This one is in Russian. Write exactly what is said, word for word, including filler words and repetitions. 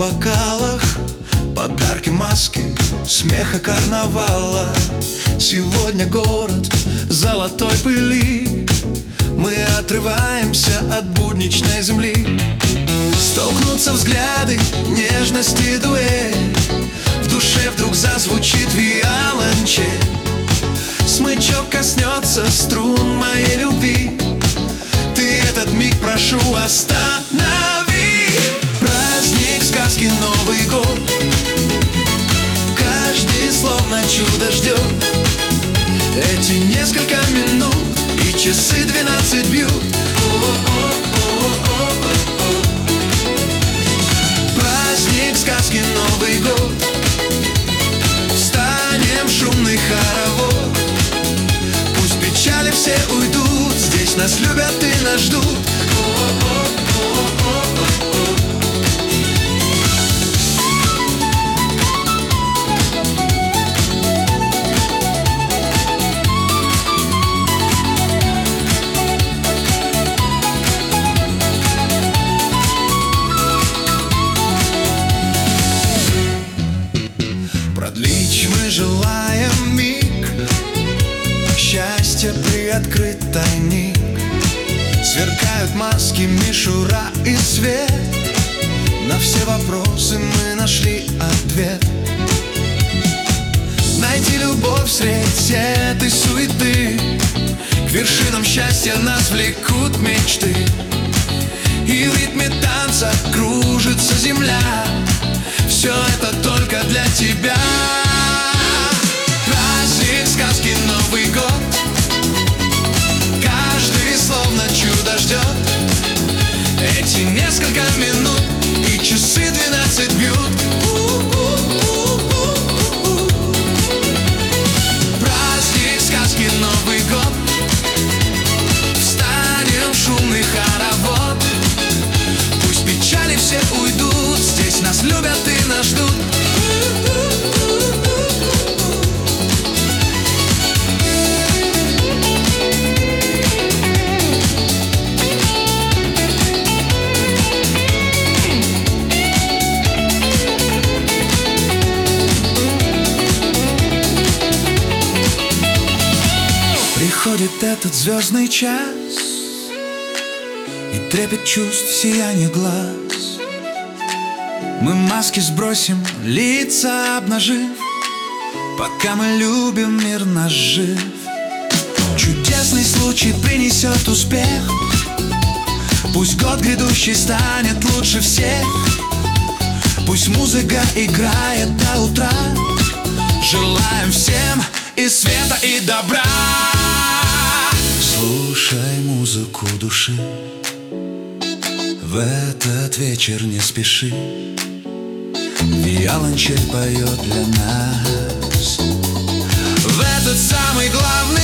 бокалах подарки, маски, смеха, карнавала. Сегодня город золотой пыли. Мы отрываемся от будничной земли. Столкнутся взгляды, нежности, дуэль. В душе вдруг зазвучит виолончель. Смычок коснется струн моей любви. Ты этот миг, прошу, останови. Праздник, сказки, Новый год. Каждый словно чудо ждет. Эти несколько минут и часы двенадцать бьют. Праздник, сказки, Новый год. Встанем в шумный хоровод. Пусть печали все уйдут. Здесь нас любят и нас ждут. Продлить мы желаем миг, счастье приоткрыт тайник. Сверкают маски, мишура и свет. На все вопросы мы нашли ответ. Найти любовь средь этой суеты. К вершинам счастья нас влекут мечты. И в ритме танца кружится земля. Все это только для тебя. Праздник, сказки, Новый год. Каждый словно чудо ждет. Эти несколько минут и часы двенадцать бьют. Праздник, сказки, Новый год. Встанем в шумный хоровод. Пусть печали все уйдут. Здесь нас любят и нас ждут. Приходит этот звездный час, и трепет чувств, сияние глаз. Мы маски сбросим, лица обнажив. Пока мы любим, мир наш жив. Чудесный случай принесет успех. Пусть год грядущий станет лучше всех. Пусть музыка играет до утра. Желаем всем и света, и добра. Слушай музыку души. В этот вечер не спеши. Виолончель поет для нас. В этот самый главный